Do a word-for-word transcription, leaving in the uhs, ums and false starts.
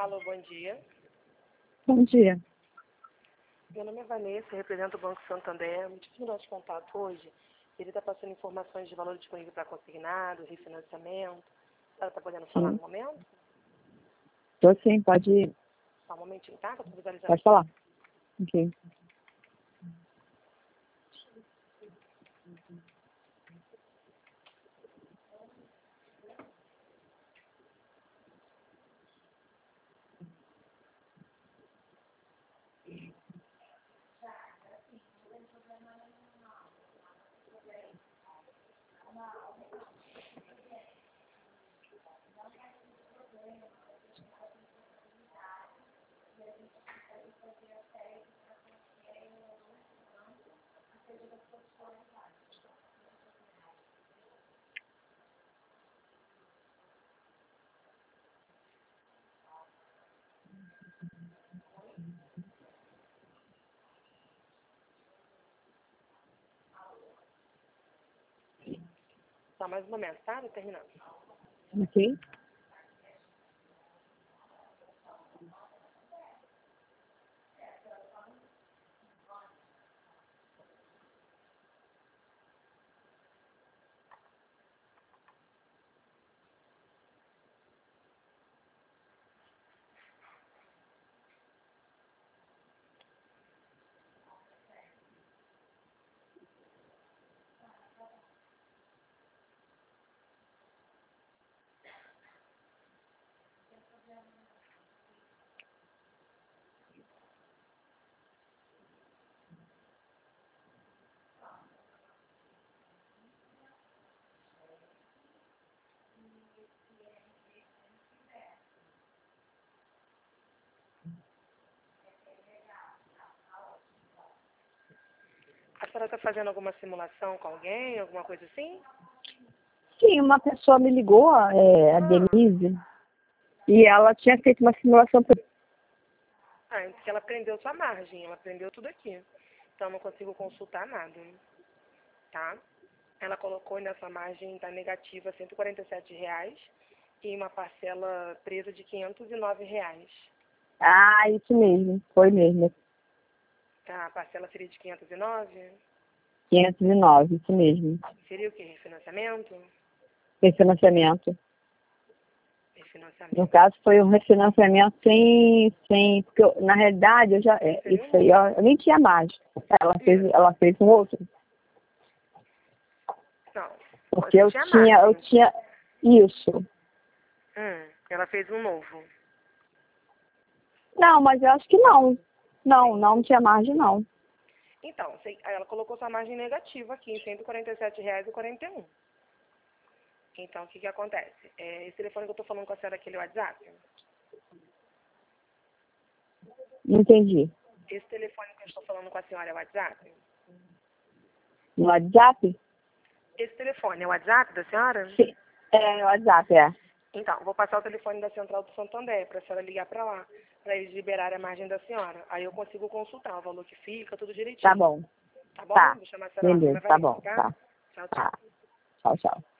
Alô, bom dia. Bom dia. Meu nome é Vanessa, eu represento o Banco Santander. Me tive nosso contato hoje. Ele está passando informações de valor disponível para consignado, refinanciamento. Ela está podendo falar Sim. no momento? Tô sim, pode ir. Só um momentinho, tá? Que eu tô visualizando. Pode falar. Ok. Só mais um momento, tá? Tô terminando. Ok. A senhora está fazendo alguma simulação com alguém, alguma coisa assim? Sim, uma pessoa me ligou, é, a Denise, e ela tinha feito uma simulação pra... Ah, porque ela prendeu sua margem, ela prendeu tudo aqui. Então eu não consigo consultar nada, tá? Ela colocou nessa margem tá negativa cento e quarenta e sete reais e uma parcela presa de quinhentos e nove reais. Ah, isso mesmo, foi mesmo. Tá, a parcela seria de quinhentos e nove? quinhentos e nove, isso mesmo. Seria o quê? Refinanciamento? Refinanciamento. No Refinanciamento. caso, foi um refinanciamento sem... sem porque eu, na realidade, eu já... É, Seria isso um aí, ó, eu nem tinha mais. Ela fez, Isso. ela fez um outro. Não, Porque você eu tinha tinha... Eu margem. tinha... Isso. Hum, ela fez um novo. Não, mas eu acho que não. Não, não tinha margem, não. Então, se- ela colocou sua margem negativa aqui em cento e quarenta e sete reais e quarenta e um. Então, o que que acontece? É, esse telefone que eu tô falando com a senhora, aquele WhatsApp? Não entendi. Esse telefone que eu estou falando com a senhora é o WhatsApp? No WhatsApp? Esse telefone é o WhatsApp da senhora? Sim. É, no WhatsApp, é. Então, vou passar o telefone da Central do Santander para a senhora ligar para lá, para eles liberarem a margem da senhora. Aí eu consigo consultar o valor que fica, tudo direitinho. Tá bom. Tá bom? Tá. Vou chamar a senhora lá. Meu nome Beleza, é tá Vanessa, bom. tá? Tá. Tchau, tchau. Tá. Tchau, tchau.